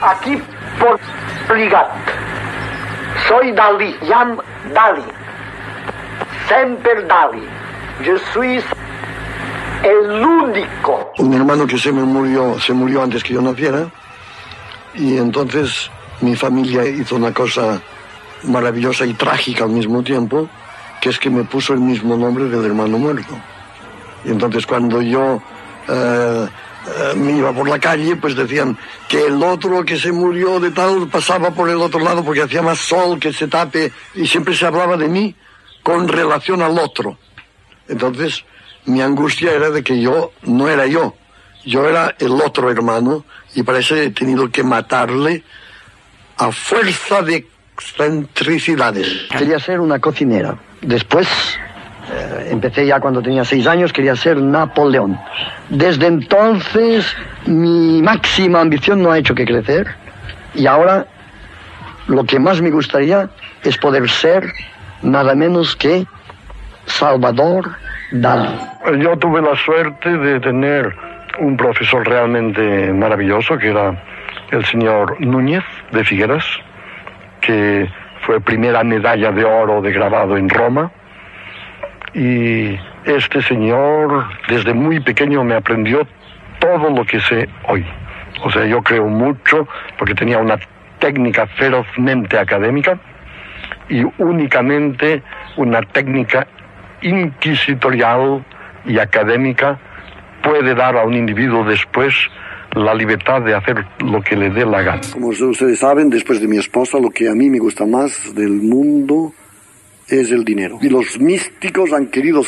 Aquí por ligat. Soy Dalí, Jan Dalí. Semper Dalí. Yo soy el único. Un hermano que se murió antes que yo naciera, y entonces mi familia hizo una cosa maravillosa y trágica al mismo tiempo, que es que me puso el mismo nombre del hermano muerto. Y entonces cuando yo me iba por la calle, pues decían que el otro que se murió de tal pasaba por el otro lado porque hacía más sol, que se tape, y siempre se hablaba de mí con relación al otro. Entonces mi angustia era de que yo no era yo era el otro hermano, y para eso he tenido que matarle a fuerza de excentricidades. Quería ser una cocinera. Después empecé ya cuando tenía 6 años, quería ser Napoleón. Desde entonces mi máxima ambición no ha hecho que crecer, y ahora lo que más me gustaría es poder ser nada menos que Salvador Dalí. Yo tuve la suerte de tener un profesor realmente maravilloso, que era el señor Núñez de Figueras, que fue primera medalla de oro de grabado en Roma. Y este señor desde muy pequeño me aprendió todo lo que sé hoy. O sea, yo creo mucho porque tenía una técnica ferozmente académica y únicamente una técnica inquisitorial y académica puede dar a un individuo después la libertad de hacer lo que le dé la gana. Como ustedes saben, después de mi esposa, lo que a mí me gusta más del mundo es el dinero. Y los místicos han tenido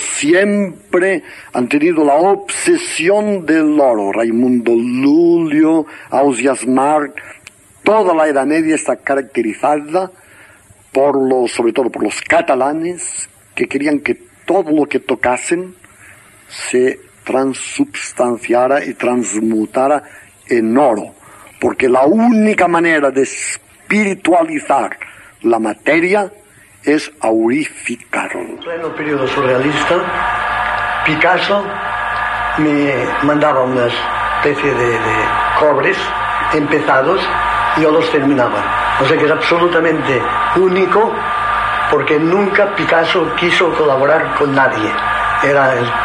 la obsesión del oro. Raimundo Lulio, Ausias Marc, toda la Edad Media está caracterizada sobre todo por los catalanes, que querían que todo lo que tocasen se transubstanciara y transmutara en oro, porque la única manera de espiritualizar la materia es aurificarlo. En pleno periodo surrealista, Picasso me mandaba una especie de cobres empezados y yo los terminaba. O sea que es absolutamente único, porque nunca Picasso quiso colaborar con nadie. Era el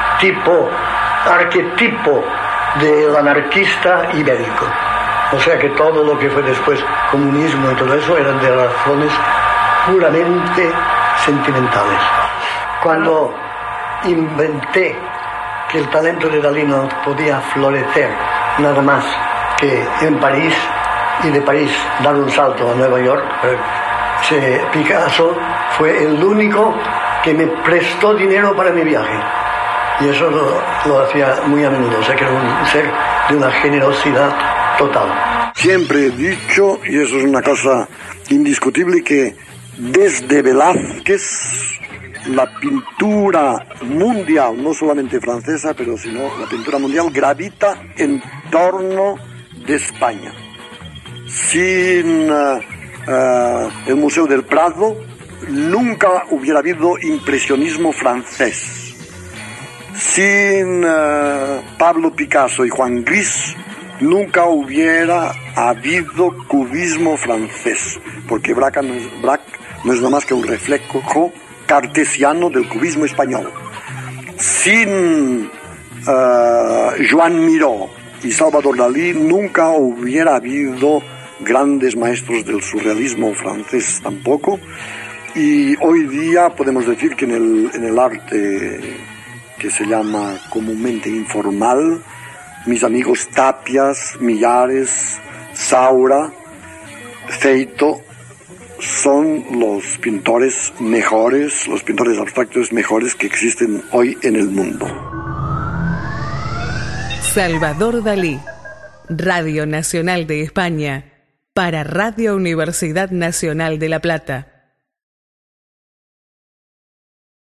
arquetipo del anarquista ibérico. O sea que todo lo que fue después comunismo y todo eso eran de razones puramente sentimentales. Cuando inventé que el talento de Dalí no podía florecer nada más que en París, y de París dar un salto a Nueva York, Picasso fue el único que me prestó dinero para mi viaje. Y eso lo hacía muy a menudo, o sea que era un ser de una generosidad total. Siempre he dicho, y eso es una cosa indiscutible, que desde Velázquez la pintura mundial, no solamente francesa, pero sino la pintura mundial, gravita en torno de España. Sin el Museo del Prado nunca hubiera habido impresionismo francés. Sin Pablo Picasso y Juan Gris nunca hubiera habido cubismo francés, porque Braque no es nada más que un reflejo cartesiano del cubismo español. Sin Joan Miró y Salvador Dalí nunca hubiera habido grandes maestros del surrealismo francés tampoco. Y hoy día podemos decir que en el arte que se llama comúnmente informal, mis amigos Tapias, Millares, Saura, Feito son los pintores mejores, los pintores abstractos mejores que existen hoy en el mundo. Salvador Dalí, Radio Nacional de España, para Radio Universidad Nacional de La Plata.